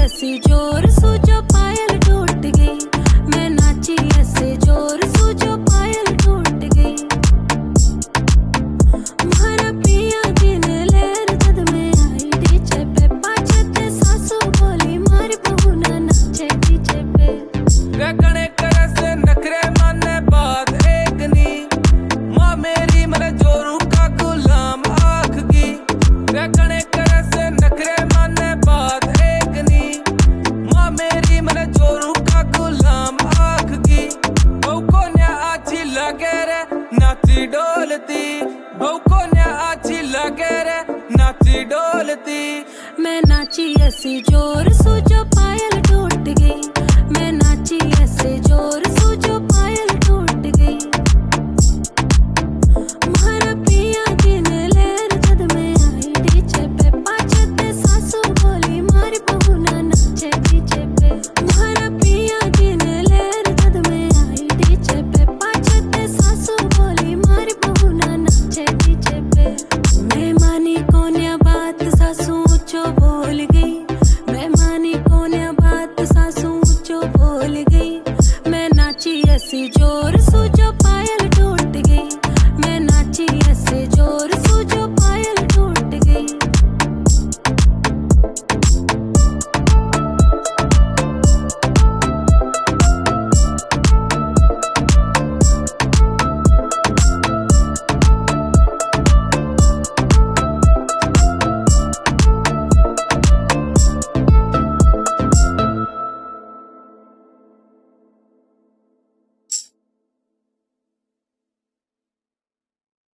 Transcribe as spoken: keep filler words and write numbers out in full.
ऐसी जोर सूझो पायल टूट गई, मैं नाची ऐसे जोर सूझो पायल टूट गई। मारा पिया दिन लेर जद में आई डीजे पे, पाछे ते सासू बोली मारी बहू ना नाचे डीजे पे। रगड़े करे से नखरे माने बात एक नी, माँ मेरी मेरे जोरू का गुलाम आखगी। रगड़े करे से नखरे माने बात एक नी, माँ मेरी मेरे जोरू का गुलाम आखगी। बहु को न्या अच्छी लगे रे नाची डोलती, बहु को न्या अच्छी लगे रे नाची डोलती। मैं नाची ऐसी जोर सूझो पायल टूट गई, मैं नाची ऐसे जोर सूझो पायल टूट गई। मारा पिया दिन लेर जद में आई डीजे पे, पाछे ते सासू बोली मारी बहू ना नाचे डीजे पे। मारा पिया दिन लेर जद में आई डीजे पे, पाछे ते सासू बोली मारी बहू ना नाचे डीजे पे। मैं मानी कोन्या बात सासू ऊंचो बोल गई, मैं मानी कोन्या बात सासू ऊंचो बोल गई। मैं नाची ऐसी जोर सूझो पायल